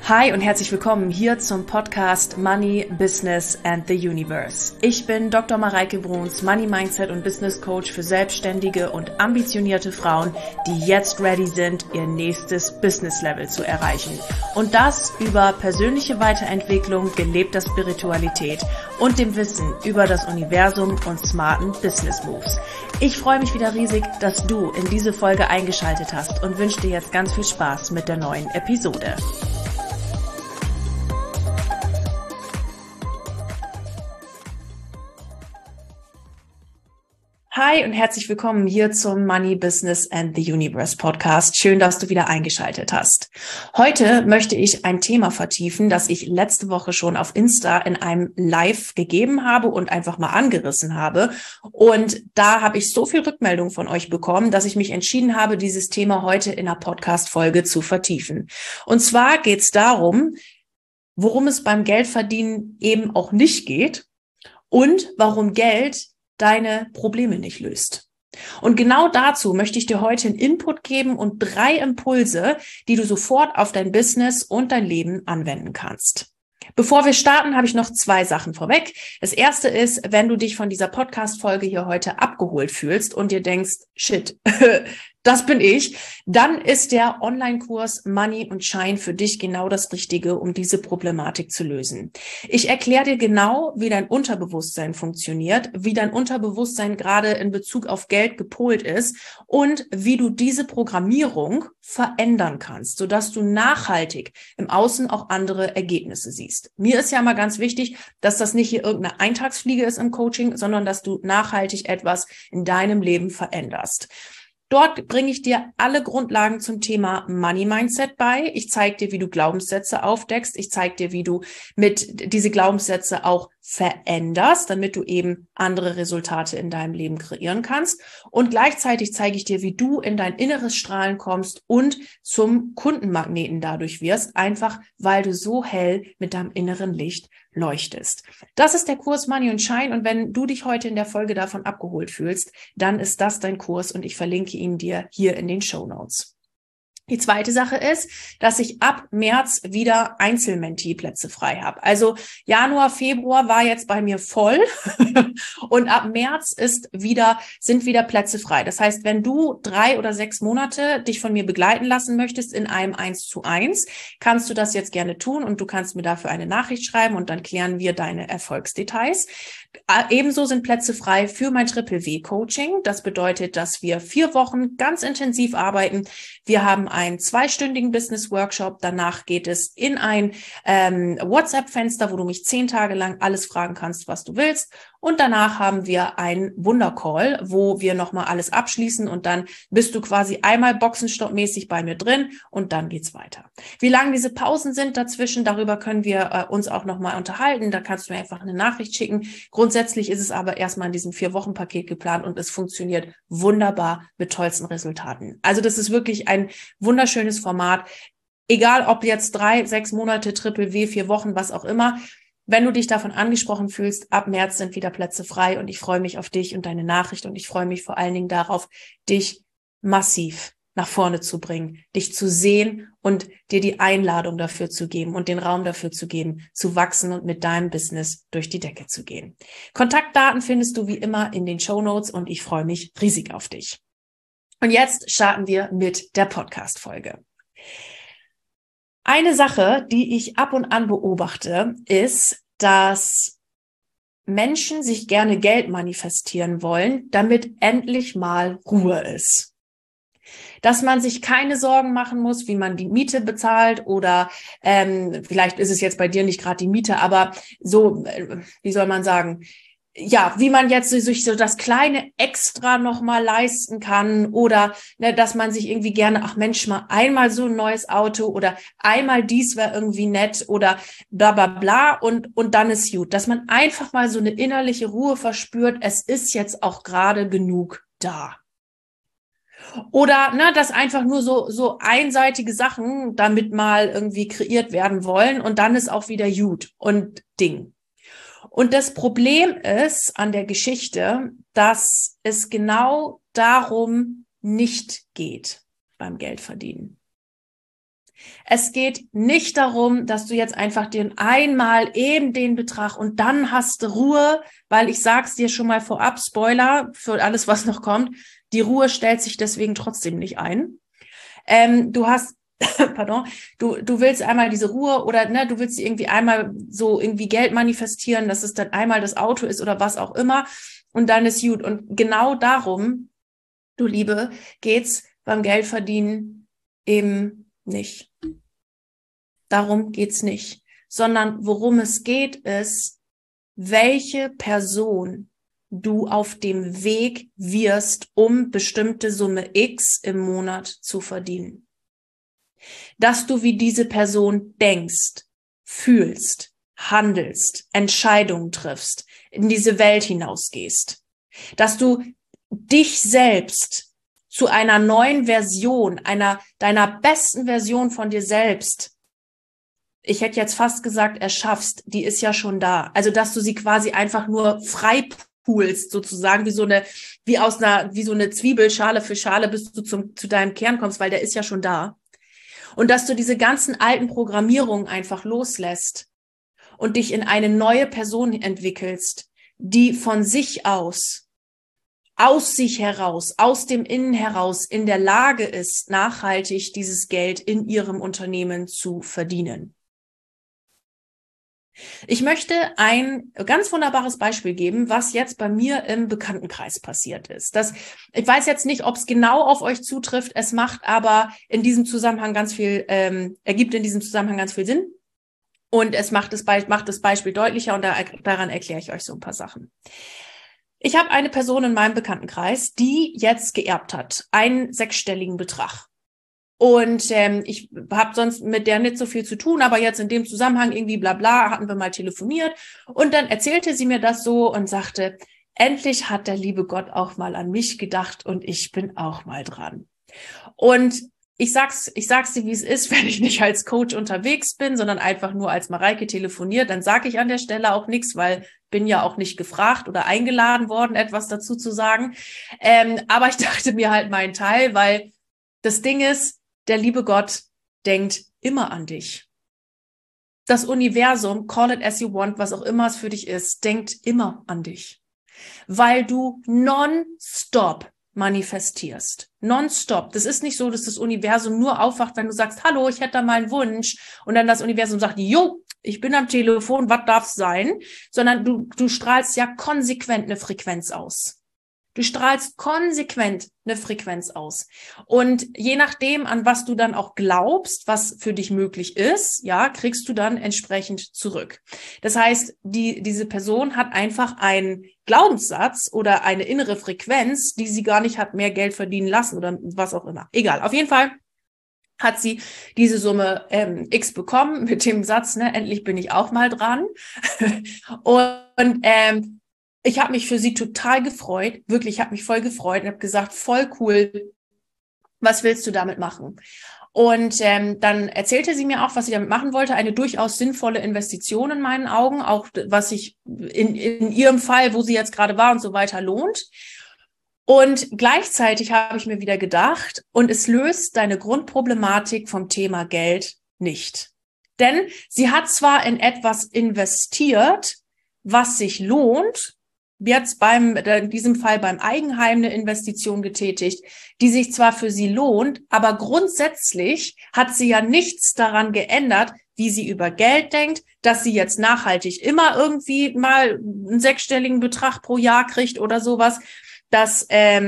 Hi und herzlich willkommen hier zum Podcast Money, Business and the Universe. Ich bin Dr. Mareike Bruns, Money Mindset und Business Coach für selbstständige und ambitionierte Frauen, die jetzt ready sind, ihr nächstes Business Level zu erreichen. Und das über persönliche Weiterentwicklung, gelebter Spiritualität und dem Wissen über das Universum und smarten Business Moves. Ich freue mich wieder riesig, dass du in diese Folge eingeschaltet hast und wünsche dir jetzt ganz viel Spaß mit der neuen Episode. Hi und herzlich willkommen hier zum Money, Business and the Universe Podcast. Schön, dass du wieder eingeschaltet hast. Heute möchte ich ein Thema vertiefen, das ich letzte Woche schon auf Insta in einem Live gegeben habe und einfach mal angerissen habe. Und da habe ich so viel Rückmeldung von euch bekommen, dass ich mich entschieden habe, dieses Thema heute in einer Podcast-Folge zu vertiefen. Und zwar geht es darum, worum es beim Geldverdienen eben auch nicht geht und warum Geld deine Probleme nicht löst. Und genau dazu möchte ich dir heute einen Input geben und 3 Impulse, die du sofort auf dein Business und dein Leben anwenden kannst. Bevor wir starten, habe ich noch 2 Sachen vorweg. Das erste ist, wenn du dich von dieser Podcast-Folge hier heute abgeholt fühlst und dir denkst, shit, das bin ich, dann ist der Online-Kurs Money und Shine für dich genau das Richtige, um diese Problematik zu lösen. Ich erkläre dir genau, wie dein Unterbewusstsein funktioniert, wie dein Unterbewusstsein gerade in Bezug auf Geld gepolt ist und wie du diese Programmierung verändern kannst, sodass du nachhaltig im Außen auch andere Ergebnisse siehst. Mir ist ja mal ganz wichtig, dass das nicht hier irgendeine Eintagsfliege ist im Coaching, sondern dass du nachhaltig etwas in deinem Leben veränderst. Dort bringe ich dir alle Grundlagen zum Thema Money Mindset bei. Ich zeige dir, wie du Glaubenssätze aufdeckst. Ich zeige dir, wie du mit diese Glaubenssätze auch veränderst, damit du eben andere Resultate in deinem Leben kreieren kannst. Und gleichzeitig zeige ich dir, wie du in dein inneres Strahlen kommst und zum Kundenmagneten dadurch wirst, einfach weil du so hell mit deinem inneren Licht leuchtest. Das ist der Kurs Money und Shine. Und wenn du dich heute in der Folge davon abgeholt fühlst, dann ist das dein Kurs und ich verlinke ihn dir hier in den Shownotes. Die zweite Sache ist, dass ich ab März wieder Einzelmentee-Plätze frei habe. Also Januar, Februar war jetzt bei mir voll und ab März sind wieder Plätze frei. Das heißt, wenn du 3 oder 6 Monate dich von mir begleiten lassen möchtest in einem 1:1, kannst du das jetzt gerne tun und du kannst mir dafür eine Nachricht schreiben und dann klären wir deine Erfolgsdetails. Ebenso sind Plätze frei für mein Triple-W-Coaching. Das bedeutet, dass wir 4 Wochen ganz intensiv arbeiten. Wir haben einen 2-stündigen Business-Workshop. Danach geht es in ein WhatsApp-Fenster, wo du mich 10 Tage lang alles fragen kannst, was du willst. Und danach haben wir einen Wundercall, wo wir nochmal alles abschließen und dann bist du quasi einmal boxenstoppmäßig bei mir drin und dann geht's weiter. Wie lang diese Pausen sind dazwischen, darüber können wir uns auch nochmal unterhalten. Da kannst du mir einfach eine Nachricht schicken. Grundsätzlich ist es aber erstmal in diesem 4-Wochen-Paket geplant und es funktioniert wunderbar mit tollsten Resultaten. Also das ist wirklich ein wunderschönes Format. Egal ob jetzt 3, 6 Monate, Triple W, 4 Wochen, was auch immer. Wenn du dich davon angesprochen fühlst, ab März sind wieder Plätze frei und ich freue mich auf dich und deine Nachricht und ich freue mich vor allen Dingen darauf, dich massiv nach vorne zu bringen, dich zu sehen und dir die Einladung dafür zu geben und den Raum dafür zu geben, zu wachsen und mit deinem Business durch die Decke zu gehen. Kontaktdaten findest du wie immer in den Shownotes und ich freue mich riesig auf dich. Und jetzt starten wir mit der Podcast-Folge. Eine Sache, die ich ab und an beobachte, ist, dass Menschen sich gerne Geld manifestieren wollen, damit endlich mal Ruhe ist. Dass man sich keine Sorgen machen muss, wie man die Miete bezahlt oder vielleicht ist es jetzt bei dir nicht gerade die Miete, aber so, wie soll man sagen, ja, wie man jetzt sich so das kleine Extra nochmal leisten kann oder dass man sich irgendwie gerne, ach Mensch, mal einmal so ein neues Auto oder einmal dies wäre irgendwie nett oder bla bla bla und dann ist gut. Dass man einfach mal so eine innerliche Ruhe verspürt, es ist jetzt auch gerade genug da. Oder dass einfach nur so einseitige Sachen damit mal irgendwie kreiert werden wollen und dann ist auch wieder gut und Ding. Und das Problem ist an der Geschichte, dass es genau darum nicht geht beim Geldverdienen. Es geht nicht darum, dass du jetzt einfach einmal eben den Betrag und dann hast du Ruhe, weil ich sag's dir schon mal vorab, Spoiler für alles, was noch kommt, die Ruhe stellt sich deswegen trotzdem nicht ein. Du hast, pardon, du willst einmal diese Ruhe oder ne, du willst irgendwie einmal so irgendwie Geld manifestieren, dass es dann einmal das Auto ist oder was auch immer und dann ist gut. Und genau darum, du Liebe, geht's beim Geldverdienen eben nicht. Darum geht's nicht, sondern worum es geht, ist, welche Person du auf dem Weg wirst, um bestimmte Summe X im Monat zu verdienen. Dass du wie diese Person denkst, fühlst, handelst, Entscheidungen triffst, in diese Welt hinausgehst. Dass du dich selbst zu einer neuen Version, deiner besten Version von dir selbst, ich hätte jetzt fast gesagt, erschaffst, die ist ja schon da. Also, dass du sie quasi einfach nur freipulst, sozusagen, wie so eine Zwiebel, Schale für Schale, bis du zu deinem Kern kommst, weil der ist ja schon da. Und dass du diese ganzen alten Programmierungen einfach loslässt und dich in eine neue Person entwickelst, die von sich aus sich heraus, aus dem Innen heraus in der Lage ist, nachhaltig dieses Geld in ihrem Unternehmen zu verdienen. Ich möchte ein ganz wunderbares Beispiel geben, was jetzt bei mir im Bekanntenkreis passiert ist. Ich weiß jetzt nicht, ob es genau auf euch zutrifft, es macht aber in diesem Zusammenhang ergibt in diesem Zusammenhang ganz viel Sinn und es macht das Beispiel deutlicher und daran erkläre ich euch so ein paar Sachen. Ich habe eine Person in meinem Bekanntenkreis, die jetzt geerbt hat, einen sechsstelligen Betrag. Und ich habe sonst mit der nicht so viel zu tun, aber jetzt in dem Zusammenhang irgendwie bla bla hatten wir mal telefoniert und dann erzählte sie mir das so und sagte, endlich hat der liebe Gott auch mal an mich gedacht und ich bin auch mal dran. Und ich sag's dir, wie es ist, wenn ich nicht als Coach unterwegs bin, sondern einfach nur als Mareike telefoniert, dann sage ich an der Stelle auch nichts, weil bin ja auch nicht gefragt oder eingeladen worden, etwas dazu zu sagen. Aber ich dachte mir halt meinen Teil, weil das Ding ist, der liebe Gott denkt immer an dich. Das Universum, call it as you want, was auch immer es für dich ist, denkt immer an dich. Weil du nonstop manifestierst. Nonstop. Das ist nicht so, dass das Universum nur aufwacht, wenn du sagst, hallo, ich hätte da mal einen Wunsch. Und dann das Universum sagt, jo, ich bin am Telefon, was darf's sein? Sondern du strahlst ja konsequent eine Frequenz aus. Du strahlst konsequent eine Frequenz aus. Und je nachdem, an was du dann auch glaubst, was für dich möglich ist, ja, kriegst du dann entsprechend zurück. Das heißt, diese Person hat einfach einen Glaubenssatz oder eine innere Frequenz, die sie gar nicht hat mehr Geld verdienen lassen oder was auch immer. Egal. Auf jeden Fall hat sie diese Summe X bekommen mit dem Satz, ne, endlich bin ich auch mal dran. Und ich habe mich für sie total gefreut, wirklich, ich habe mich voll gefreut und habe gesagt, voll cool, was willst du damit machen? Und dann erzählte sie mir auch, was sie damit machen wollte, eine durchaus sinnvolle Investition in meinen Augen, auch was sich in ihrem Fall, wo sie jetzt gerade war und so weiter, lohnt. Und gleichzeitig habe ich mir wieder gedacht, und es löst deine Grundproblematik vom Thema Geld nicht. Denn sie hat zwar in etwas investiert, was sich lohnt, jetzt in diesem Fall beim Eigenheim eine Investition getätigt, die sich zwar für sie lohnt, aber grundsätzlich hat sie ja nichts daran geändert, wie sie über Geld denkt, dass sie jetzt nachhaltig immer irgendwie mal einen sechsstelligen Betrag pro Jahr kriegt oder sowas, dass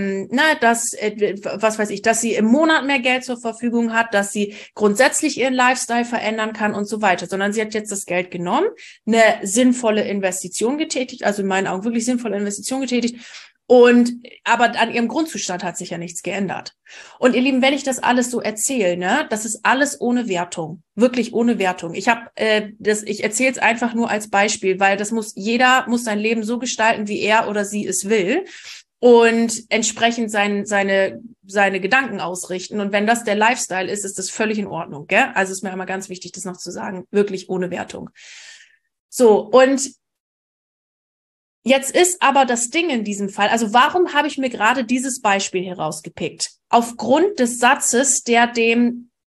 was weiß ich, dass sie im Monat mehr Geld zur Verfügung hat, dass sie grundsätzlich ihren Lifestyle verändern kann und so weiter, sondern sie hat jetzt das Geld genommen, eine sinnvolle Investition getätigt, also in meinen Augen wirklich sinnvolle Investition getätigt, aber an ihrem Grundzustand hat sich ja nichts geändert. Und ihr Lieben, wenn ich das alles so erzähle, ne, das ist alles ohne Wertung, wirklich ohne Wertung. Ich erzähle es einfach nur als Beispiel, weil jeder muss sein Leben so gestalten, wie er oder sie es will. Und entsprechend seine Gedanken ausrichten. Und wenn das der Lifestyle ist, ist das völlig in Ordnung, gell? Also ist mir immer ganz wichtig, das noch zu sagen, wirklich ohne Wertung. So, und jetzt ist aber das Ding in diesem Fall, also warum habe ich mir gerade dieses Beispiel herausgepickt? Aufgrund des Satzes, der dem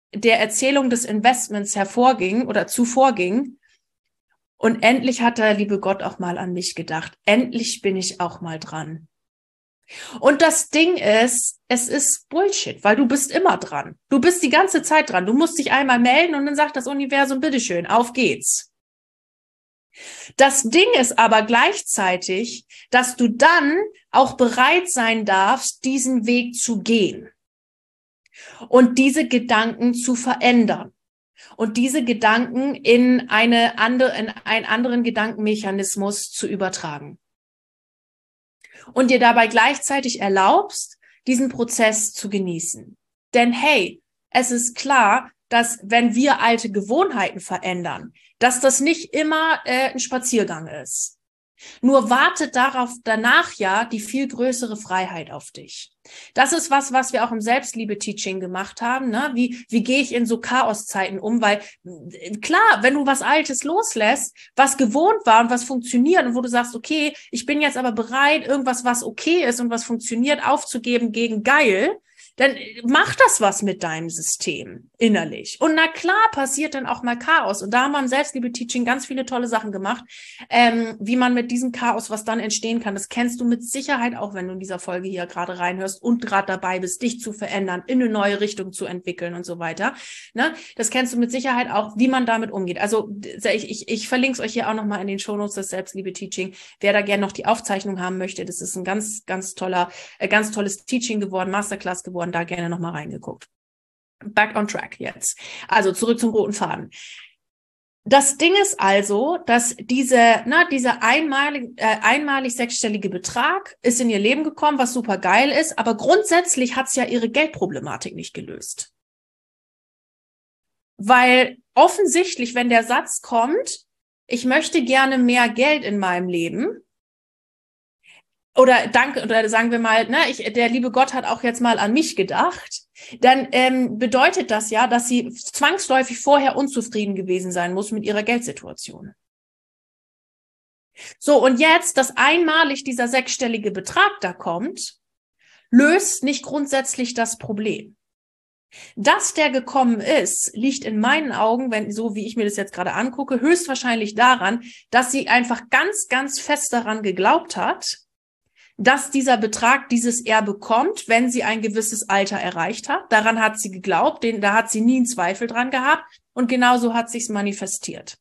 der Erzählung des Investments hervorging oder zuvorging. Und endlich hat der liebe Gott auch mal an mich gedacht. Endlich bin ich auch mal dran. Und das Ding ist, es ist Bullshit, weil du bist immer dran. Du bist die ganze Zeit dran. Du musst dich einmal melden und dann sagt das Universum, bitteschön, auf geht's. Das Ding ist aber gleichzeitig, dass du dann auch bereit sein darfst, diesen Weg zu gehen und diese Gedanken zu verändern und diese Gedanken in einen anderen Gedankenmechanismus zu übertragen. Und dir dabei gleichzeitig erlaubst, diesen Prozess zu genießen. Denn hey, es ist klar, dass wenn wir alte Gewohnheiten verändern, dass das nicht immer ein Spaziergang ist. Nur wartet darauf danach ja die viel größere Freiheit auf dich. Das ist was wir auch im Selbstliebe-Teaching gemacht haben. Ne? Wie gehe ich in so Chaoszeiten um? Weil klar, wenn du was Altes loslässt, was gewohnt war und was funktioniert und wo du sagst, okay, ich bin jetzt aber bereit, irgendwas, was okay ist und was funktioniert, aufzugeben gegen geil, dann macht das was mit deinem System innerlich. Und na klar passiert dann auch mal Chaos. Und da haben wir im Selbstliebe-Teaching ganz viele tolle Sachen gemacht, wie man mit diesem Chaos, was dann entstehen kann, das kennst du mit Sicherheit auch, wenn du in dieser Folge hier gerade reinhörst und gerade dabei bist, dich zu verändern, in eine neue Richtung zu entwickeln und so weiter. Ne? Das kennst du mit Sicherheit auch, wie man damit umgeht. Also ich verlinke es euch hier auch nochmal in den Shownotes des Selbstliebe-Teaching. Wer da gerne noch die Aufzeichnung haben möchte, das ist ein ganz tolles Teaching geworden, Masterclass geworden, da gerne nochmal reingeguckt. Back on track jetzt. Also zurück zum roten Faden. Das Ding ist also, dass dieser einmalig sechsstellige Betrag ist in ihr Leben gekommen, was super geil ist, aber grundsätzlich hat es ja ihre Geldproblematik nicht gelöst. Weil offensichtlich, wenn der Satz kommt, ich möchte gerne mehr Geld in meinem Leben, oder sagen wir mal, der liebe Gott hat auch jetzt mal an mich gedacht, dann bedeutet das ja, dass sie zwangsläufig vorher unzufrieden gewesen sein muss mit ihrer Geldsituation. So, und jetzt, dass einmalig dieser sechsstellige Betrag da kommt, löst nicht grundsätzlich das Problem. Dass der gekommen ist, liegt in meinen Augen, so wie ich mir das jetzt gerade angucke, höchstwahrscheinlich daran, dass sie einfach ganz, ganz fest daran geglaubt hat, dass dieser Betrag dieses Erbe kommt, wenn sie ein gewisses Alter erreicht hat. Daran hat sie geglaubt, da hat sie nie einen Zweifel dran gehabt und genauso hat sich's manifestiert.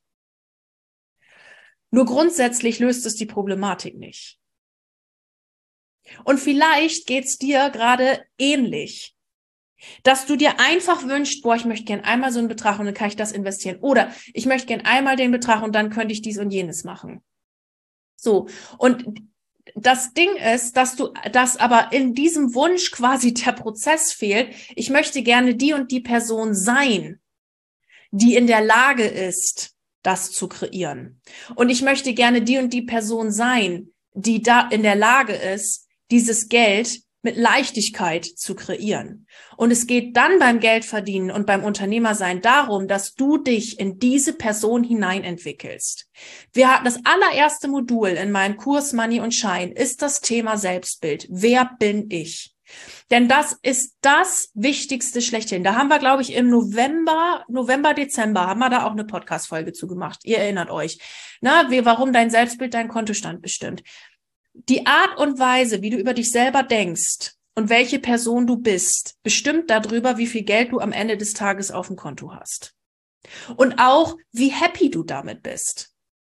Nur grundsätzlich löst es die Problematik nicht. Und vielleicht geht's dir gerade ähnlich, dass du dir einfach wünschst, ich möchte gern einmal so einen Betrag und dann kann ich das investieren. Oder ich möchte gern einmal den Betrag und dann könnte ich dies und jenes machen. So, und das Ding ist, dass aber in diesem Wunsch quasi der Prozess fehlt. Ich möchte gerne die und die Person sein, die in der Lage ist, das zu kreieren. Und ich möchte gerne die und die Person sein, die da in der Lage ist, dieses Geld mit Leichtigkeit zu kreieren. Und es geht dann beim Geldverdienen und beim Unternehmersein darum, dass du dich in diese Person hineinentwickelst. Das allererste Modul in meinem Kurs Money und Shine ist das Thema Selbstbild. Wer bin ich? Denn das ist das Wichtigste schlechthin. Da haben wir, glaube ich, im November, Dezember haben wir da auch eine Podcast-Folge zu gemacht. Ihr erinnert euch. Warum dein Selbstbild dein Kontostand bestimmt. Die Art und Weise, wie du über dich selber denkst und welche Person du bist, bestimmt darüber, wie viel Geld du am Ende des Tages auf dem Konto hast. Und auch, wie happy du damit bist.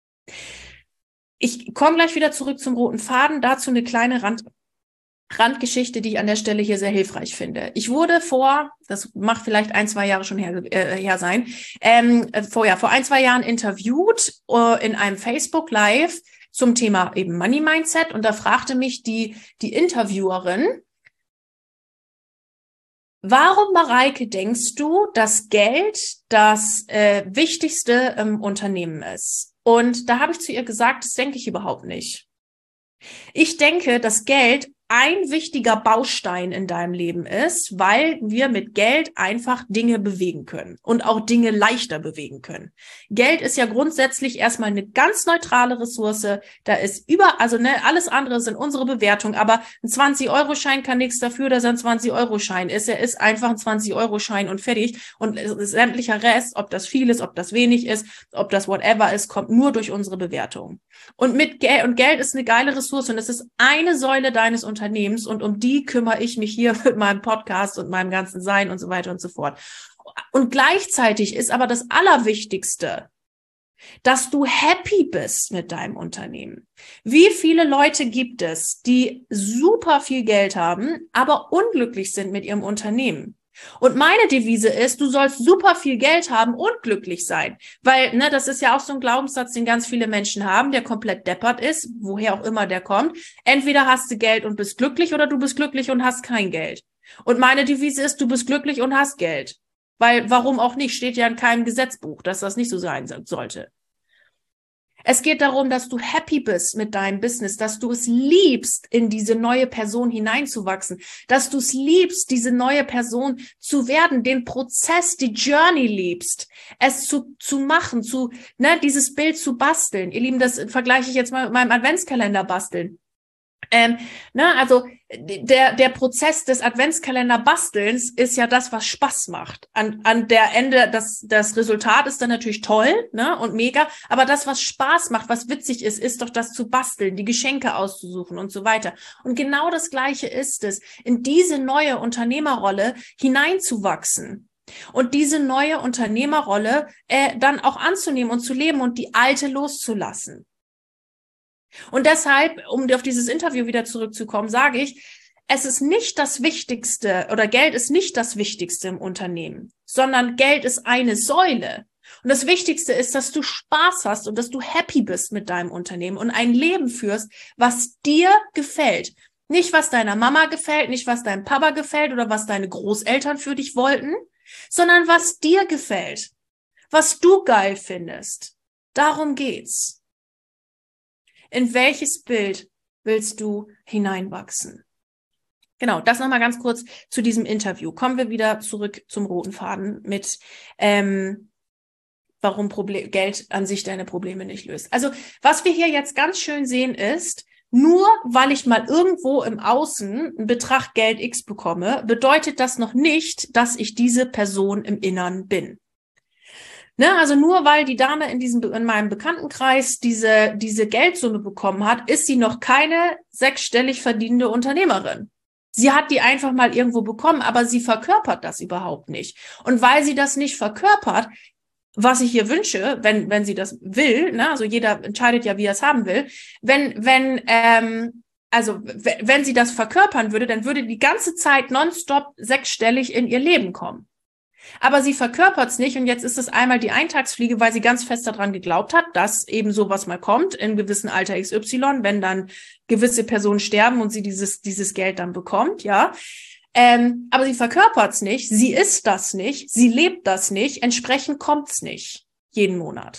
Ich komme gleich wieder zurück zum roten Faden, dazu eine kleine Randgeschichte, die ich an der Stelle hier sehr hilfreich finde. Ich wurde das mag vielleicht 1-2 Jahre schon her sein, vor 1-2 Jahren interviewt in einem Facebook Live zum Thema eben Money Mindset und da fragte mich die Interviewerin, warum, Mareike, denkst du, dass Geld das Wichtigste im Unternehmen ist? Und da habe ich zu ihr gesagt, das denke ich überhaupt nicht. Ich denke, dass Geld ein wichtiger Baustein in deinem Leben ist, weil wir mit Geld einfach Dinge bewegen können und auch Dinge leichter bewegen können. Geld ist ja grundsätzlich erstmal eine ganz neutrale Ressource. Da ist alles andere sind unsere Bewertung, aber ein 20-Euro-Schein kann nichts dafür, dass er ein 20-Euro-Schein ist. Er ist einfach ein 20-Euro-Schein und fertig. Und sämtlicher Rest, ob das viel ist, ob das wenig ist, ob das whatever ist, kommt nur durch unsere Bewertung. Und Geld ist eine geile Ressource und es ist eine Säule deines Unternehmens und um die kümmere ich mich hier mit meinem Podcast und meinem ganzen Sein und so weiter und so fort. Und gleichzeitig ist aber das Allerwichtigste, dass du happy bist mit deinem Unternehmen. Wie viele Leute gibt es, die super viel Geld haben, aber unglücklich sind mit ihrem Unternehmen? Und meine Devise ist, du sollst super viel Geld haben und glücklich sein. Weil, das ist ja auch so ein Glaubenssatz, den ganz viele Menschen haben, der komplett deppert ist, woher auch immer der kommt. Entweder hast du Geld und bist glücklich oder du bist glücklich und hast kein Geld. Und meine Devise ist, du bist glücklich und hast Geld. Weil, warum auch nicht, steht ja in keinem Gesetzbuch, dass das nicht so sein sollte. Es geht darum, dass du happy bist mit deinem Business, dass du es liebst, in diese neue Person hineinzuwachsen, dass du es liebst, diese neue Person zu werden, den Prozess, die Journey liebst, es zu machen, dieses Bild zu basteln. Ihr Lieben, das vergleiche ich jetzt mal mit meinem Adventskalender basteln. Also der Prozess des Adventskalender-Bastelns ist ja das, was Spaß macht. An der Ende, das Resultat ist dann natürlich toll, und mega, aber das, was Spaß macht, was witzig ist doch das zu basteln, die Geschenke auszusuchen und so weiter. Und genau das Gleiche ist es, in diese neue Unternehmerrolle hineinzuwachsen. Und diese neue Unternehmerrolle dann auch anzunehmen und zu leben und die alte loszulassen. Und deshalb, um auf dieses Interview wieder zurückzukommen, sage ich, es ist nicht das Wichtigste oder Geld ist nicht das Wichtigste im Unternehmen, sondern Geld ist eine Säule. Und das Wichtigste ist, dass du Spaß hast und dass du happy bist mit deinem Unternehmen und ein Leben führst, was dir gefällt. Nicht, was deiner Mama gefällt, nicht, was deinem Papa gefällt oder was deine Großeltern für dich wollten, sondern was dir gefällt, was du geil findest. Darum geht's. In welches Bild willst du hineinwachsen? Genau, das nochmal ganz kurz zu diesem Interview. Kommen wir wieder zurück zum roten Faden mit, warum Geld an sich deine Probleme nicht löst. Also, was wir hier jetzt ganz schön sehen ist, nur weil ich mal irgendwo im Außen einen Betrag Geld X bekomme, bedeutet das noch nicht, dass ich diese Person im Innern bin. Also nur weil die Dame in meinem Bekanntenkreis diese Geldsumme bekommen hat, ist sie noch keine sechsstellig verdienende Unternehmerin. Sie hat die einfach mal irgendwo bekommen, aber sie verkörpert das überhaupt nicht. Und weil sie das nicht verkörpert, was ich ihr wünsche, wenn sie das will, also jeder entscheidet ja, wie er es haben will, wenn sie das verkörpern würde, dann würde die ganze Zeit nonstop sechsstellig in ihr Leben kommen. Aber sie verkörpert es nicht und jetzt ist es einmal die Eintagsfliege, weil sie ganz fest daran geglaubt hat, dass eben sowas mal kommt in gewissen Alter XY, wenn dann gewisse Personen sterben und sie dieses Geld dann bekommt, ja. Aber sie verkörpert es nicht, sie ist das nicht, sie lebt das nicht, entsprechend kommt es nicht jeden Monat.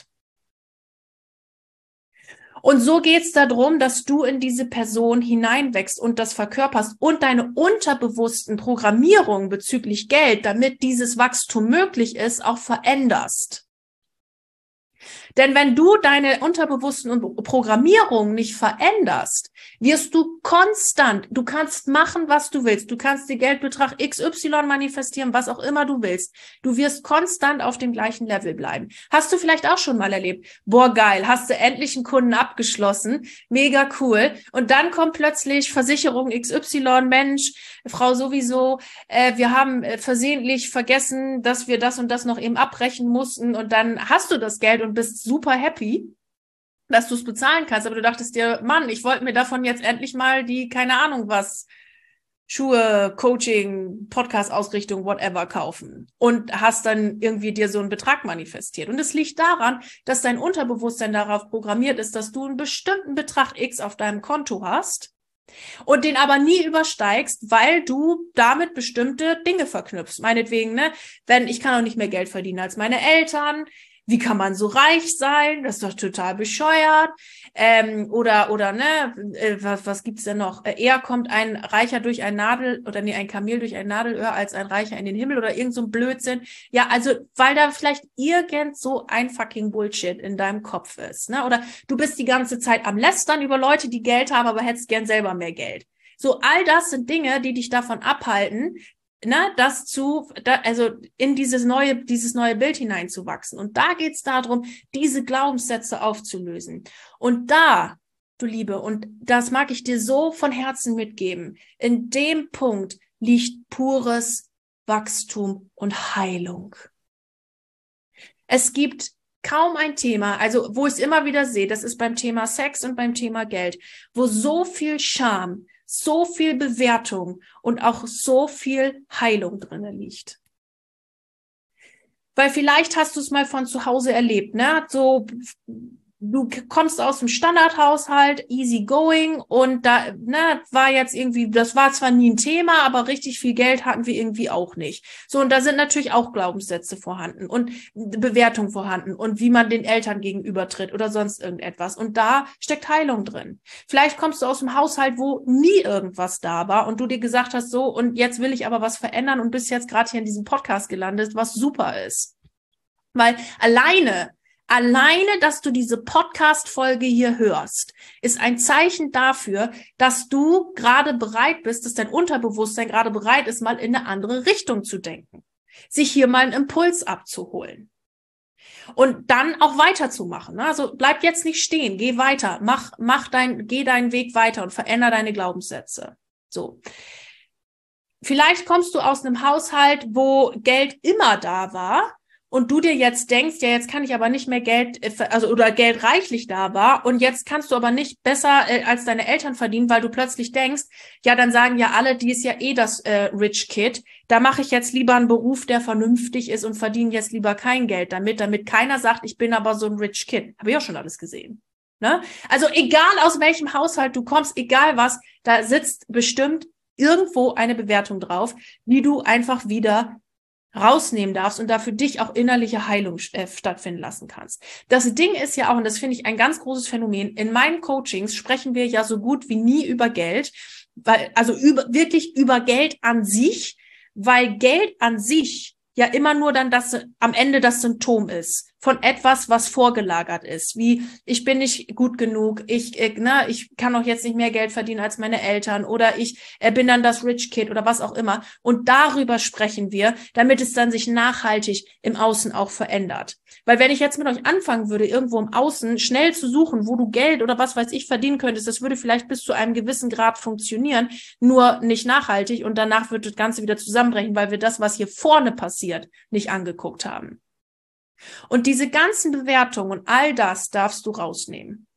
Und so geht's darum, dass du in diese Person hineinwächst und das verkörperst und deine unterbewussten Programmierungen bezüglich Geld, damit dieses Wachstum möglich ist, auch veränderst. Denn wenn du deine unterbewussten Programmierungen nicht veränderst, wirst du konstant, du kannst machen, was du willst. Du kannst den Geldbetrag XY manifestieren, was auch immer du willst. Du wirst konstant auf dem gleichen Level bleiben. Hast du vielleicht auch schon mal erlebt? Boah, geil, hast du endlich einen Kunden abgeschlossen. Mega cool. Und dann kommt plötzlich Versicherung XY, Mensch, Frau sowieso, wir haben versehentlich vergessen, dass wir das und das noch eben abbrechen mussten. Und dann hast du das Geld und bist super happy, dass du es bezahlen kannst, aber du dachtest dir, Mann, ich wollte mir davon jetzt endlich mal die, keine Ahnung was, Schuhe, Coaching, Podcast-Ausrichtung, whatever kaufen und hast dann irgendwie dir so einen Betrag manifestiert. Und es liegt daran, dass dein Unterbewusstsein darauf programmiert ist, dass du einen bestimmten Betrag X auf deinem Konto hast und den aber nie übersteigst, weil du damit bestimmte Dinge verknüpfst. Meinetwegen, wenn ich kann auch nicht mehr Geld verdienen als meine Eltern, wie kann man so reich sein? Das ist doch total bescheuert. Was gibt's denn noch? Eher kommt ein Reicher durch ein ein Kamel durch ein Nadelöhr als ein Reicher in den Himmel oder irgend so ein Blödsinn. Ja, also, weil da vielleicht irgend so ein fucking Bullshit in deinem Kopf ist, ne? Oder du bist die ganze Zeit am Lästern über Leute, die Geld haben, aber hättest gern selber mehr Geld. So, all das sind Dinge, die dich davon abhalten, ne, also in dieses neue Bild hineinzuwachsen. Und da geht's darum, diese Glaubenssätze aufzulösen. Und da, du Liebe, und das mag ich dir so von Herzen mitgeben, in dem Punkt liegt pures Wachstum und Heilung. Es gibt kaum ein Thema, also wo ich es immer wieder sehe, das ist beim Thema Sex und beim Thema Geld, wo so viel Scham, so viel Bewertung und auch so viel Heilung drinne liegt. Weil vielleicht hast du es mal von zu Hause erlebt, ne? So, du kommst aus dem Standardhaushalt, easy going, und da, ne, war jetzt irgendwie, das war zwar nie ein Thema, aber richtig viel Geld hatten wir irgendwie auch nicht. So, und da sind natürlich auch Glaubenssätze vorhanden und Bewertung vorhanden und wie man den Eltern gegenübertritt oder sonst irgendetwas. Und da steckt Heilung drin. Vielleicht kommst du aus dem Haushalt, wo nie irgendwas da war und du dir gesagt hast, so, und jetzt will ich aber was verändern und bist jetzt gerade hier in diesem Podcast gelandet, was super ist. Weil alleine, dass du diese Podcast-Folge hier hörst, ist ein Zeichen dafür, dass du gerade bereit bist, dass dein Unterbewusstsein gerade bereit ist, mal in eine andere Richtung zu denken, sich hier mal einen Impuls abzuholen und dann auch weiterzumachen. Also bleib jetzt nicht stehen, geh weiter, geh deinen Weg weiter und veränder deine Glaubenssätze. So. Vielleicht kommst du aus einem Haushalt, wo Geld immer da war, und du dir jetzt denkst, ja, jetzt kann ich aber nicht mehr Geld, oder Geld reichlich da war, und jetzt kannst du aber nicht besser als deine Eltern verdienen, weil du plötzlich denkst, ja, dann sagen ja alle, die ist ja eh das Rich Kid, da mache ich jetzt lieber einen Beruf, der vernünftig ist und verdiene jetzt lieber kein Geld damit keiner sagt, ich bin aber so ein Rich Kid. Habe ich auch schon alles gesehen. Ne? Also egal aus welchem Haushalt du kommst, egal was, da sitzt bestimmt irgendwo eine Bewertung drauf, die du einfach wieder rausnehmen darfst und da für dich auch innerliche Heilung stattfinden lassen kannst. Das Ding ist ja auch, und das finde ich ein ganz großes Phänomen, in meinen Coachings sprechen wir ja so gut wie nie über Geld, wirklich über Geld an sich, weil Geld an sich ja immer nur dann am Ende das Symptom ist von etwas, was vorgelagert ist, wie ich bin nicht gut genug, ich kann auch jetzt nicht mehr Geld verdienen als meine Eltern, oder ich bin dann das Rich Kid oder was auch immer. Und darüber sprechen wir, damit es dann sich nachhaltig im Außen auch verändert. Weil wenn ich jetzt mit euch anfangen würde, irgendwo im Außen schnell zu suchen, wo du Geld oder was weiß ich verdienen könntest, das würde vielleicht bis zu einem gewissen Grad funktionieren, nur nicht nachhaltig, und danach wird das Ganze wieder zusammenbrechen, weil wir das, was hier vorne passiert, nicht angeguckt haben. Und diese ganzen Bewertungen und all das darfst du rausnehmen.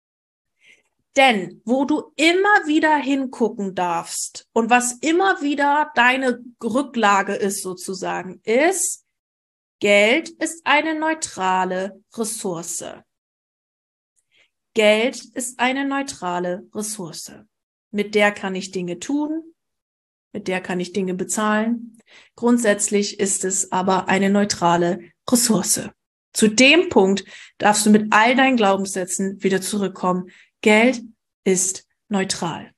Denn wo du immer wieder hingucken darfst und was immer wieder deine Rücklage ist sozusagen, ist, Geld ist eine neutrale Ressource. Geld ist eine neutrale Ressource. Mit der kann ich Dinge tun, mit der kann ich Dinge bezahlen. Grundsätzlich ist es aber eine neutrale Ressource. Zu dem Punkt darfst du mit all deinen Glaubenssätzen wieder zurückkommen. Geld ist neutral.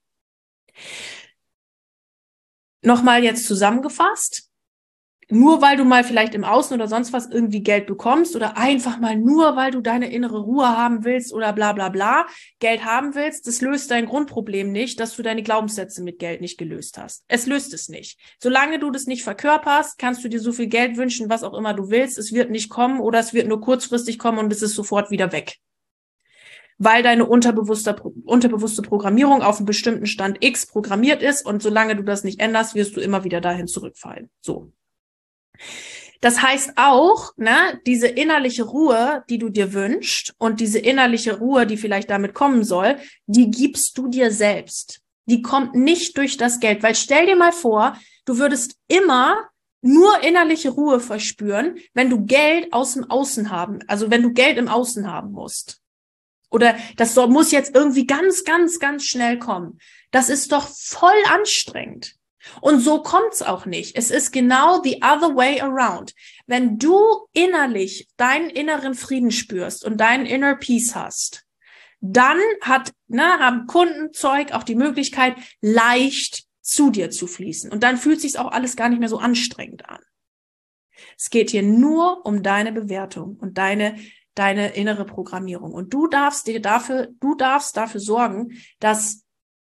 Nochmal jetzt zusammengefasst. Nur weil du mal vielleicht im Außen oder sonst was irgendwie Geld bekommst oder einfach mal nur, weil du deine innere Ruhe haben willst oder bla bla bla, Geld haben willst, das löst dein Grundproblem nicht, dass du deine Glaubenssätze mit Geld nicht gelöst hast. Es löst es nicht. Solange du das nicht verkörperst, kannst du dir so viel Geld wünschen, was auch immer du willst. Es wird nicht kommen oder es wird nur kurzfristig kommen und es ist sofort wieder weg. Weil deine unterbewusste Programmierung auf einen bestimmten Stand X programmiert ist, und solange du das nicht änderst, wirst du immer wieder dahin zurückfallen. So. Das heißt auch, diese innerliche Ruhe, die du dir wünschst, und diese innerliche Ruhe, die vielleicht damit kommen soll, die gibst du dir selbst. Die kommt nicht durch das Geld, weil stell dir mal vor, du würdest immer nur innerliche Ruhe verspüren, wenn du Geld aus dem Außen haben, also wenn du Geld im Außen haben musst. Oder muss jetzt irgendwie ganz, ganz, ganz schnell kommen. Das ist doch voll anstrengend. Und so kommt's auch nicht. Es ist genau the other way around. Wenn du innerlich deinen inneren Frieden spürst und deinen inner peace hast, dann haben Kunden, Zeug auch die Möglichkeit, leicht zu dir zu fließen. Und dann fühlt sich's auch alles gar nicht mehr so anstrengend an. Es geht hier nur um deine Bewertung und deine innere Programmierung. Und du darfst dafür sorgen, dass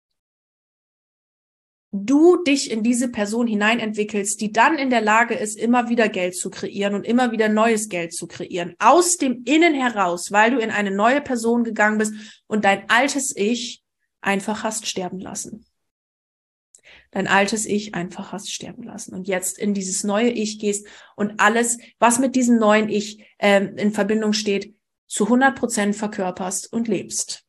du dich in diese Person hineinentwickelst, die dann in der Lage ist, immer wieder Geld zu kreieren und immer wieder neues Geld zu kreieren. Aus dem Innen heraus, weil du in eine neue Person gegangen bist und dein altes Ich einfach hast sterben lassen. Dein altes Ich einfach hast sterben lassen und jetzt in dieses neue Ich gehst und alles, was mit diesem neuen Ich in Verbindung steht, zu 100% verkörperst und lebst.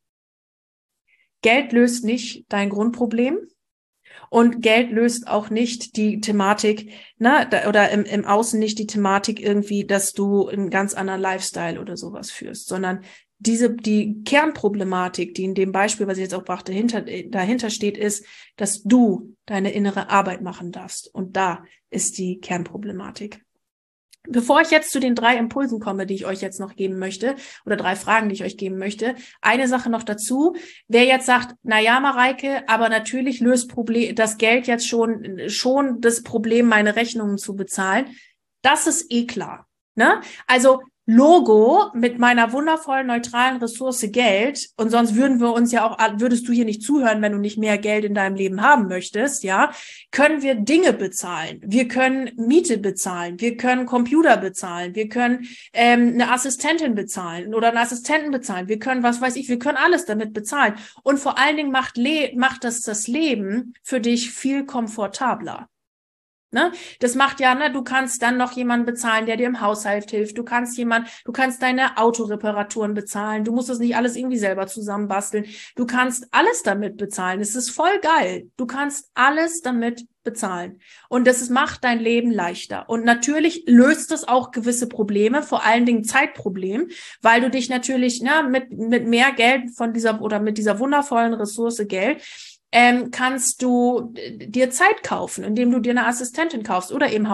Geld löst nicht dein Grundproblem. Und Geld löst auch nicht die Thematik, oder im Außen nicht die Thematik irgendwie, dass du einen ganz anderen Lifestyle oder sowas führst, sondern die Kernproblematik, die in dem Beispiel, was ich jetzt auch brachte, dahinter steht, ist, dass du deine innere Arbeit machen darfst. Und da ist die Kernproblematik. Bevor ich jetzt zu den 3 Impulsen komme, die ich euch jetzt noch geben möchte, oder 3 Fragen, die ich euch geben möchte, eine Sache noch dazu. Wer jetzt sagt, na ja, Mareike, aber natürlich löst das Geld jetzt schon das Problem, meine Rechnungen zu bezahlen. Das ist eh klar, ne? Also Logo mit meiner wundervollen, neutralen Ressource Geld, und sonst würdest du hier nicht zuhören, wenn du nicht mehr Geld in deinem Leben haben möchtest, ja, können wir Dinge bezahlen. Wir können Miete bezahlen, wir können Computer bezahlen, wir können eine Assistentin bezahlen oder einen Assistenten bezahlen, wir können, wir können alles damit bezahlen. Und vor allen Dingen macht das Leben für dich viel komfortabler. Ne? Das macht ja, du kannst dann noch jemanden bezahlen, der dir im Haushalt hilft. Du kannst deine Autoreparaturen bezahlen. Du musst das nicht alles irgendwie selber zusammenbasteln. Du kannst alles damit bezahlen. Es ist voll geil. Du kannst alles damit bezahlen. Und das macht dein Leben leichter. Und natürlich löst es auch gewisse Probleme, vor allen Dingen Zeitproblem, weil du dich natürlich, mit mehr Geld mit dieser wundervollen Ressource Geld, kannst du dir Zeit kaufen, indem du dir eine Assistentin kaufst oder eben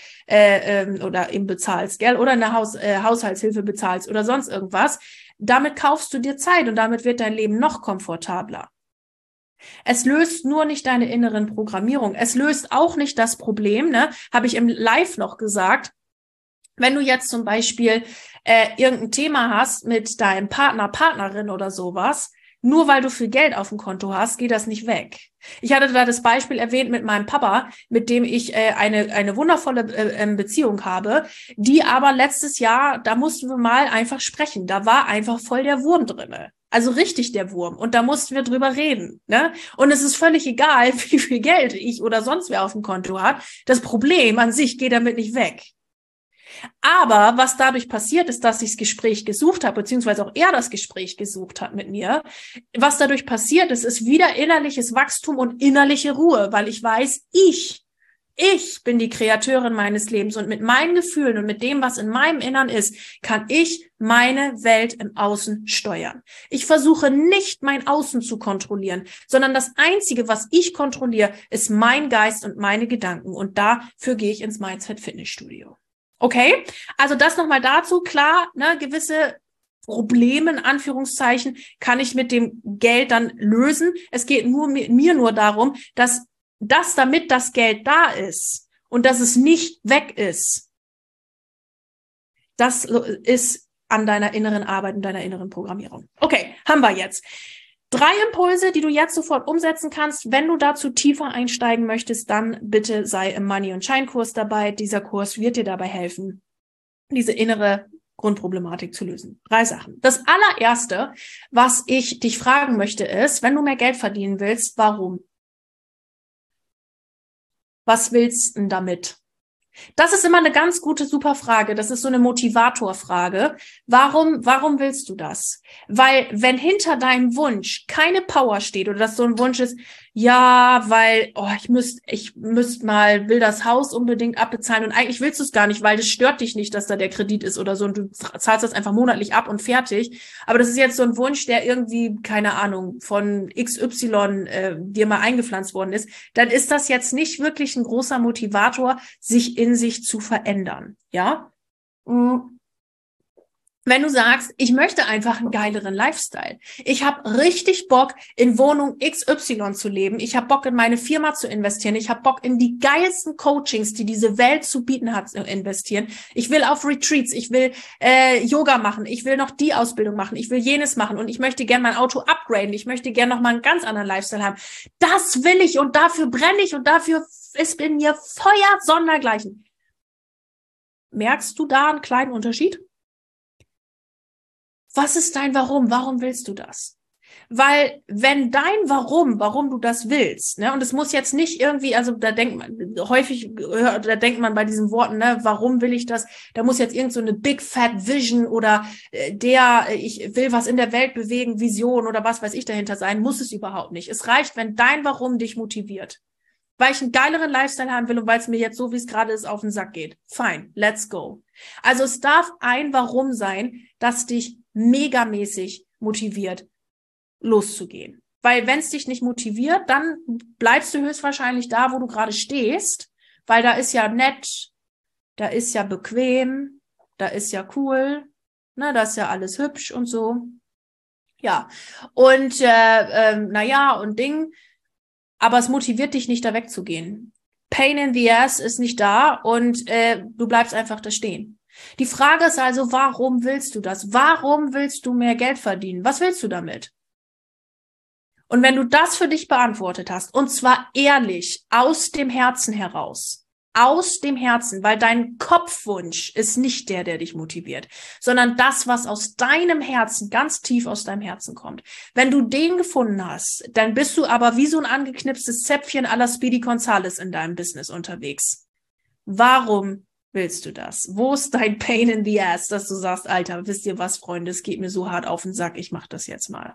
oder eben bezahlst, gell? Oder eine Haushaltshilfe bezahlst oder sonst irgendwas. Damit kaufst du dir Zeit und damit wird dein Leben noch komfortabler. Es löst nur nicht deine inneren Programmierung. Es löst auch nicht das Problem, habe ich im Live noch gesagt. Wenn du jetzt zum Beispiel irgendein Thema hast mit deinem Partner, Partnerin oder sowas, nur weil du viel Geld auf dem Konto hast, geht das nicht weg. Ich hatte da das Beispiel erwähnt mit meinem Papa, mit dem ich eine wundervolle Beziehung habe, die aber letztes Jahr, da mussten wir mal einfach sprechen. Da war einfach voll der Wurm drinne. Also richtig der Wurm. Und da mussten wir drüber reden, ne? Und es ist völlig egal, wie viel Geld ich oder sonst wer auf dem Konto hat. Das Problem an sich geht damit nicht weg. Aber was dadurch passiert ist, dass ich das Gespräch gesucht habe, beziehungsweise auch er das Gespräch gesucht hat mit mir, was dadurch passiert ist, ist wieder innerliches Wachstum und innerliche Ruhe, weil ich weiß, ich bin die Kreateurin meines Lebens und mit meinen Gefühlen und mit dem, was in meinem Innern ist, kann ich meine Welt im Außen steuern. Ich versuche nicht, mein Außen zu kontrollieren, sondern das Einzige, was ich kontrolliere, ist mein Geist und meine Gedanken und dafür gehe ich ins Mindset Fitnessstudio. Okay, also das nochmal dazu, klar, gewisse Probleme, in Anführungszeichen, kann ich mit dem Geld dann lösen. Es geht mir nur darum, dass damit das Geld da ist und dass es nicht weg ist, das ist an deiner inneren Arbeit und deiner inneren Programmierung. Okay, haben wir jetzt 3 Impulse, die du jetzt sofort umsetzen kannst. Wenn du dazu tiefer einsteigen möchtest, dann bitte sei im Money und Shine Kurs dabei. Dieser Kurs wird dir dabei helfen, diese innere Grundproblematik zu lösen. 3 Sachen. Das allererste, was ich dich fragen möchte, ist, wenn du mehr Geld verdienen willst, warum? Was willst du denn damit? Das ist immer eine ganz gute, super Frage. Das ist so eine Motivatorfrage. Warum willst du das? Weil wenn hinter deinem Wunsch keine Power steht oder dass so ein Wunsch ist, ja, weil will das Haus unbedingt abbezahlen und eigentlich willst du es gar nicht, weil das stört dich nicht, dass da der Kredit ist oder so und du zahlst das einfach monatlich ab und fertig. Aber das ist jetzt so ein Wunsch, der irgendwie, keine Ahnung, von XY dir mal eingepflanzt worden ist. Dann ist das jetzt nicht wirklich ein großer Motivator, sich in sich zu verändern, ja? Wenn du sagst, ich möchte einfach einen geileren Lifestyle. Ich habe richtig Bock, in Wohnung XY zu leben. Ich habe Bock, in meine Firma zu investieren. Ich habe Bock, in die geilsten Coachings, die diese Welt zu bieten hat, zu investieren. Ich will auf Retreats, ich will Yoga machen, ich will noch die Ausbildung machen, ich will jenes machen und ich möchte gerne mein Auto upgraden. Ich möchte gerne noch mal einen ganz anderen Lifestyle haben. Das will ich und dafür brenne ich und dafür ist in mir Feuer sondergleichen. Merkst du da einen kleinen Unterschied? Was ist dein Warum? Warum willst du das? Weil wenn dein warum du das willst, ne, und es muss jetzt nicht irgendwie, also da denkt man bei diesen Worten, ne, warum will ich das? Da muss jetzt irgend so eine Big Fat Vision oder ich will was in der Welt bewegen, Vision oder was weiß ich dahinter sein, muss es überhaupt nicht. Es reicht, wenn dein Warum dich motiviert. Weil ich einen geileren Lifestyle haben will und weil es mir jetzt so, wie es gerade ist, auf den Sack geht. Fine, let's go. Also es darf ein Warum sein, das dich megamäßig motiviert, loszugehen. Weil wenn es dich nicht motiviert, dann bleibst du höchstwahrscheinlich da, wo du gerade stehst, weil da ist ja nett, da ist ja bequem, da ist ja cool, ne, da ist ja alles hübsch und so. Ja, und und Ding, aber es motiviert dich nicht, da wegzugehen. Pain in the ass ist nicht da und du bleibst einfach da stehen. Die Frage ist also, warum willst du das? Warum willst du mehr Geld verdienen? Was willst du damit? Und wenn du das für dich beantwortet hast, und zwar ehrlich, aus dem Herzen heraus, weil dein Kopfwunsch ist nicht der dich motiviert, sondern das, was aus deinem Herzen, ganz tief aus deinem Herzen kommt. Wenn du den gefunden hast, dann bist du aber wie so ein angeknipstes Zäpfchen à la Speedy Gonzales in deinem Business unterwegs. Warum willst du das? Wo ist dein Pain in the ass, dass du sagst, Alter, wisst ihr was, Freunde, es geht mir so hart auf den Sack, ich mach das jetzt mal.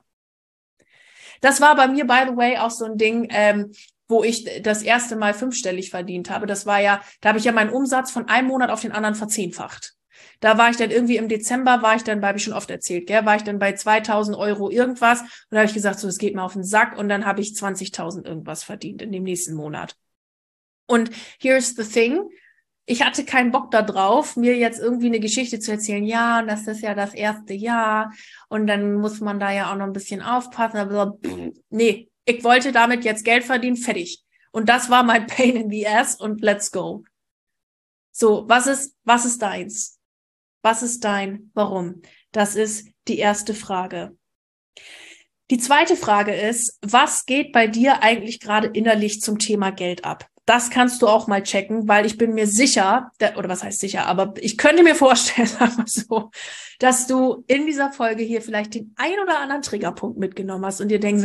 Das war bei mir, by the way, auch so ein Ding, wo ich das erste Mal 5-stellig verdient habe. Da habe ich ja meinen Umsatz von einem Monat auf den anderen verzehnfacht. Da war ich dann irgendwie im Dezember, habe ich schon oft erzählt, war ich dann bei 2.000 Euro irgendwas und da habe ich gesagt, so, es geht mir auf den Sack und dann habe ich 20.000 irgendwas verdient in dem nächsten Monat. Und here's the thing. Ich hatte keinen Bock da drauf, mir jetzt irgendwie eine Geschichte zu erzählen. Ja, und das ist ja das erste Jahr und dann muss man da ja auch noch ein bisschen aufpassen. Aber nee, ich wollte damit jetzt Geld verdienen, fertig. Und das war mein Pain in the ass und let's go. So, was ist deins? Was ist dein Warum? Das ist die erste Frage. Die zweite Frage ist, was geht bei dir eigentlich gerade innerlich zum Thema Geld ab? Das kannst du auch mal checken, weil ich bin mir sicher, oder was heißt sicher, aber ich könnte mir vorstellen, sagen wir so, dass du in dieser Folge hier vielleicht den ein oder anderen Triggerpunkt mitgenommen hast und dir denkst,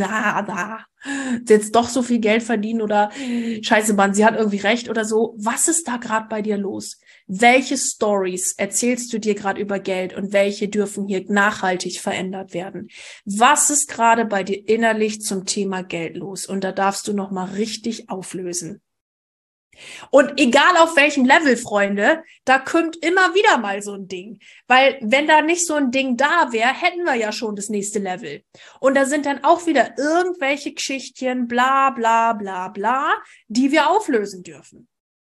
jetzt doch so viel Geld verdienen oder scheiße, Mann, sie hat irgendwie recht oder so. Was ist da gerade bei dir los? Welche Stories erzählst du dir gerade über Geld und welche dürfen hier nachhaltig verändert werden? Was ist gerade bei dir innerlich zum Thema Geld los? Und da darfst du nochmal richtig auflösen. Und egal auf welchem Level, Freunde, da kommt immer wieder mal so ein Ding. Weil wenn da nicht so ein Ding da wäre, hätten wir ja schon das nächste Level. Und da sind dann auch wieder irgendwelche Geschichtchen, bla bla bla bla, die wir auflösen dürfen.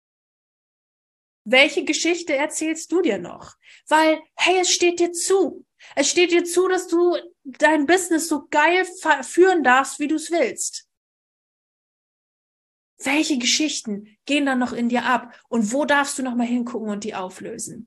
Welche Geschichte erzählst du dir noch? Weil, hey, es steht dir zu. Es steht dir zu, dass du dein Business so geil führen darfst, wie du es willst. Welche Geschichten gehen dann noch in dir ab? Und wo darfst du noch mal hingucken und die auflösen?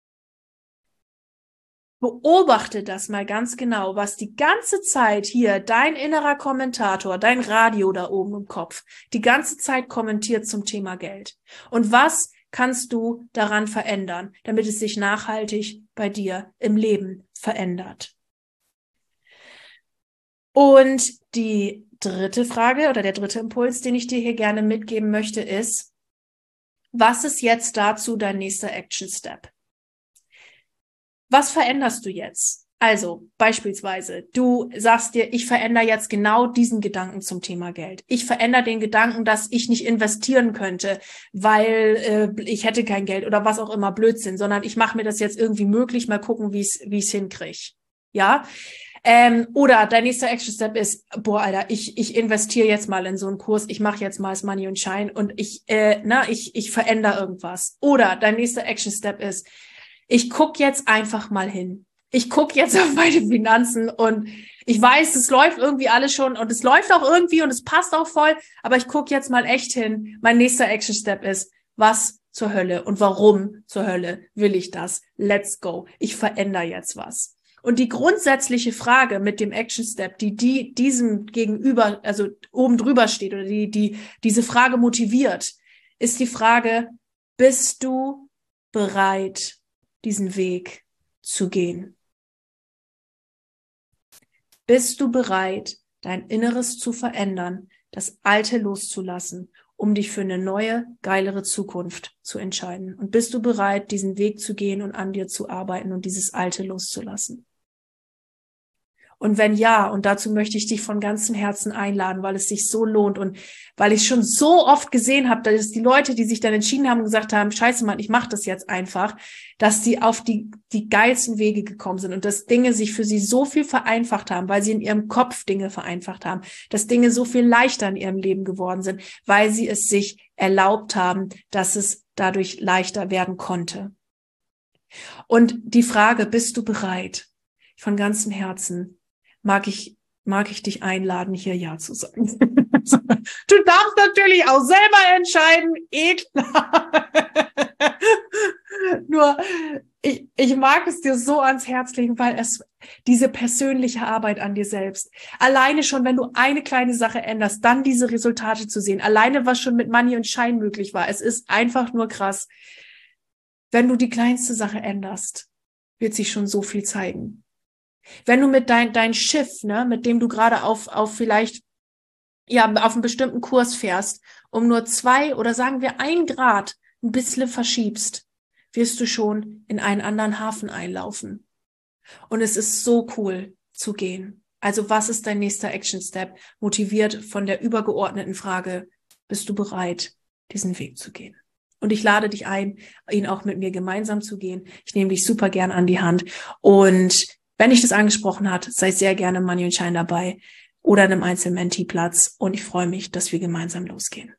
Beobachte das mal ganz genau, was die ganze Zeit hier dein innerer Kommentator, dein Radio da oben im Kopf, die ganze Zeit kommentiert zum Thema Geld. Und was kannst du daran verändern, damit es sich nachhaltig bei dir im Leben verändert? Und die dritte Frage oder der dritte Impuls, den ich dir hier gerne mitgeben möchte, ist, was ist jetzt dazu dein nächster Action Step? Was veränderst du jetzt? Also beispielsweise, du sagst dir, ich verändere jetzt genau diesen Gedanken zum Thema Geld. Ich verändere den Gedanken, dass ich nicht investieren könnte, weil ich hätte kein Geld oder was auch immer, Blödsinn, sondern ich mache mir das jetzt irgendwie möglich, mal gucken, wie ich es hinkriege. Ja? Oder dein nächster Action Step ist, boah, Alter, ich investiere jetzt mal in so einen Kurs, ich mache jetzt mal das Money und Shine und ich verändere irgendwas. Oder dein nächster Action Step ist, ich guck jetzt einfach mal hin. Ich gucke jetzt auf meine Finanzen und ich weiß, es läuft irgendwie alles schon und es läuft auch irgendwie und es passt auch voll, aber ich gucke jetzt mal echt hin. Mein nächster Action Step ist, was zur Hölle und warum zur Hölle will ich das? Let's go. Ich verändere jetzt was. Und die grundsätzliche Frage mit dem Action Step, die diesem gegenüber, also oben drüber steht oder die diese Frage motiviert, ist die Frage, bist du bereit, diesen Weg zu gehen? Bist du bereit, dein Inneres zu verändern, das Alte loszulassen, um dich für eine neue, geilere Zukunft zu entscheiden? Und bist du bereit, diesen Weg zu gehen und an dir zu arbeiten und dieses Alte loszulassen? Und wenn ja, und dazu möchte ich dich von ganzem Herzen einladen, weil es sich so lohnt und weil ich schon so oft gesehen habe, dass die Leute, die sich dann entschieden haben und gesagt haben, scheiße Mann, ich mache das jetzt einfach, dass sie auf die geilsten Wege gekommen sind und dass Dinge sich für sie so viel vereinfacht haben, weil sie in ihrem Kopf Dinge vereinfacht haben, dass Dinge so viel leichter in ihrem Leben geworden sind, weil sie es sich erlaubt haben, dass es dadurch leichter werden konnte. Und die Frage, bist du bereit? Von ganzem Herzen mag ich dich einladen, hier Ja zu sagen. Du darfst natürlich auch selber entscheiden, klar. Nur, ich mag es dir so ans Herz legen, weil es diese persönliche Arbeit an dir selbst, alleine schon, wenn du eine kleine Sache änderst, dann diese Resultate zu sehen, alleine was schon mit Money und Shine möglich war, es ist einfach nur krass. Wenn du die kleinste Sache änderst, wird sich schon so viel zeigen. Wenn du mit dein Schiff, ne, mit dem du gerade auf vielleicht, ja, auf einen bestimmten Kurs fährst, um nur 2 oder sagen wir 1 Grad ein bisschen verschiebst, wirst du schon in einen anderen Hafen einlaufen. Und es ist so cool zu gehen. Also was ist dein nächster Action Step? Motiviert von der übergeordneten Frage, bist du bereit, diesen Weg zu gehen? Und ich lade dich ein, ihn auch mit mir gemeinsam zu gehen. Ich nehme dich super gern an die Hand und wenn dich das angesprochen hat, sei sehr gerne im Money und Shine dabei oder in einem Einzel-Mentee-Platz und ich freue mich, dass wir gemeinsam losgehen.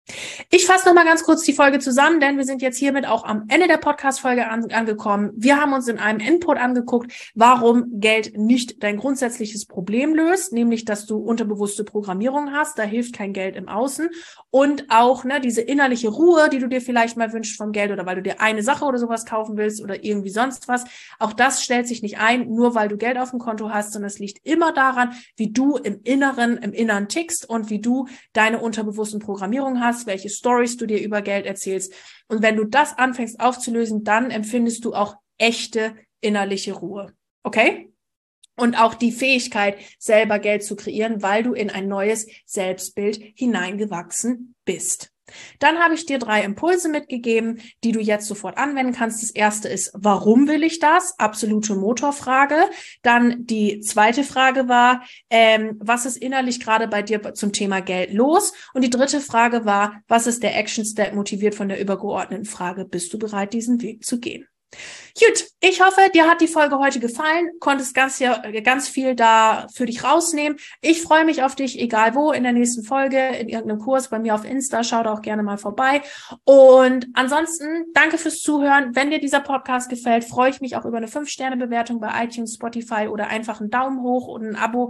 Ich fasse noch mal ganz kurz die Folge zusammen, denn wir sind jetzt hiermit auch am Ende der Podcast-Folge angekommen. Wir haben uns in einem Input angeguckt, warum Geld nicht dein grundsätzliches Problem löst, nämlich, dass du unterbewusste Programmierung hast, da hilft kein Geld im Außen und auch diese innerliche Ruhe, die du dir vielleicht mal wünschst vom Geld oder weil du dir eine Sache oder sowas kaufen willst oder irgendwie sonst was, auch das stellt sich nicht ein, nur weil du Geld auf dem Konto hast, sondern es liegt immer daran, wie du im Inneren tickst und wie du deine unterbewussten Programmierungen hast, welche Stories du dir über Geld erzählst. Und wenn du das anfängst aufzulösen, dann empfindest du auch echte innerliche Ruhe. Okay? Und auch die Fähigkeit, selber Geld zu kreieren, weil du in ein neues Selbstbild hineingewachsen bist. Dann habe ich dir 3 Impulse mitgegeben, die du jetzt sofort anwenden kannst. Das erste ist, warum will ich das? Absolute Motorfrage. Dann die zweite Frage war, was ist innerlich gerade bei dir zum Thema Geld los? Und die dritte Frage war, was ist der Action Step motiviert von der übergeordneten Frage? Bist du bereit, diesen Weg zu gehen? Gut, ich hoffe, dir hat die Folge heute gefallen, konntest ganz viel da für dich rausnehmen. Ich freue mich auf dich, egal wo, in der nächsten Folge, in irgendeinem Kurs bei mir auf Insta, schau da auch gerne mal vorbei. Und ansonsten, danke fürs Zuhören. Wenn dir dieser Podcast gefällt, freue ich mich auch über eine 5-Sterne-Bewertung bei iTunes, Spotify oder einfach einen Daumen hoch und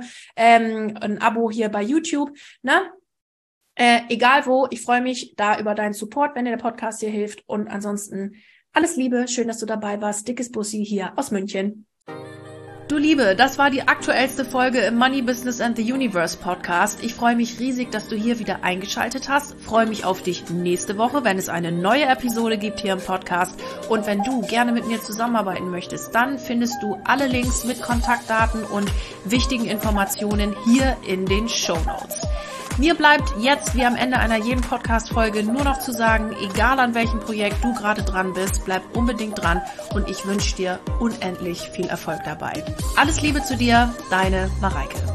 ein Abo hier bei YouTube, ne? Egal wo, ich freue mich da über deinen Support, wenn dir der Podcast dir hilft. Und ansonsten alles Liebe, schön, dass du dabei warst. Dickes Bussi hier aus München. Du Liebe, das war die aktuellste Folge im Money Business and the Universe Podcast. Ich freue mich riesig, dass du hier wieder eingeschaltet hast. Freue mich auf dich nächste Woche, wenn es eine neue Episode gibt hier im Podcast. Und wenn du gerne mit mir zusammenarbeiten möchtest, dann findest du alle Links mit Kontaktdaten und wichtigen Informationen hier in den Shownotes. Mir bleibt jetzt, wie am Ende einer jeden Podcast-Folge, nur noch zu sagen, egal an welchem Projekt du gerade dran bist, bleib unbedingt dran und ich wünsche dir unendlich viel Erfolg dabei. Alles Liebe zu dir, deine Mareike.